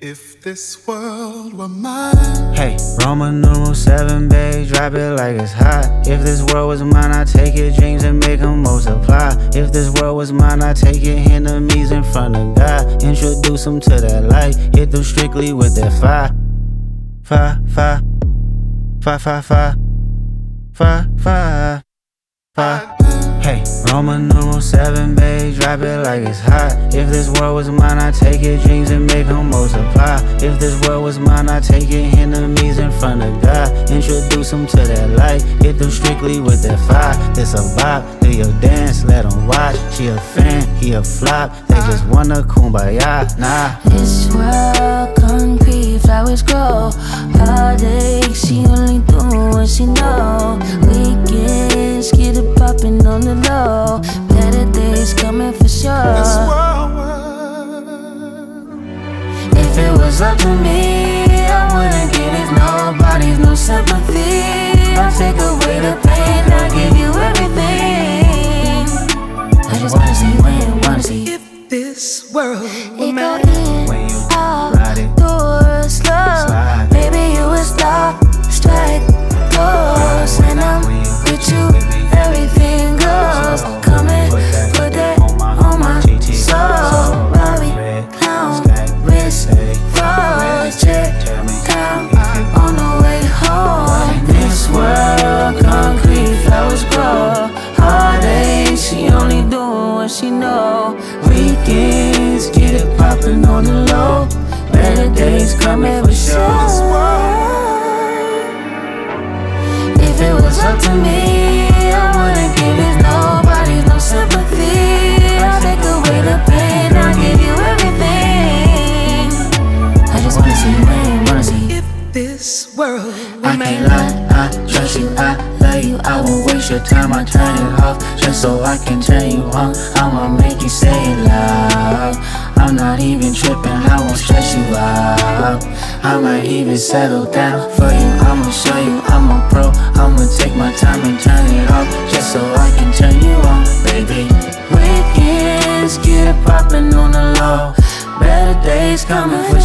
If this world were mine. Hey, Roman numeral 7, babe, drop it like it's hot. If this world was mine, I'd take your dreams and make them multiply. If this world was mine, I'd take your enemies in front of God. Introduce them to that light, hit them strictly with that fire. Fire, fire, fire, fire, fire, fire, fire, fire. Hey, Roman numeral 7, babe, drop it like it's hot. If this world was mine, I'd take your dreams and make them multiply. If this world was mine, I'd take your enemies in front of God. Introduce them to that light, hit them strictly with that fire. This a vibe, do your dance, let them watch. She a fan, he a flop, they just wanna kumbaya, nah. This world concrete, flowers grow. Heartache, she only do what she know. Weekends, get it poppin' on the low. Better days coming for sure. This world, if it was up to me, I wouldn't give it nobody's no sympathy. I'll take away the pain, I'll give you everything. I just wanna see when, wanna see. if this world were It go mine. in, When you out, ride it, door, slow. slide. Baby, you a star, strike, pose. And I'm with you, everything goes. Come and put that on my soul. Bobby, clown, wrist, froze, check down on the way home. This world, concrete, flowers grow. Heartache, she only doing what she know. Weekends, get it poppin' on the low. Better days coming for sure. If it was up to me, I wouldn't give it nobody's no sympathy. I'll take away the pain, I'll give you everything. I just wanna see when, wanna see. If this world were I mine. can't lie, I trust you, I love you. I won't waste your time, I turn it off just so I can turn you on. I'ma make you say it loud. I'm not even tripping, I won't stress you out. I might even settle down for you. I'ma show you I'm a pro. I'ma take my time and turn it off just so I can turn you on, baby. Weekends, get it poppin' on the low. Better days coming for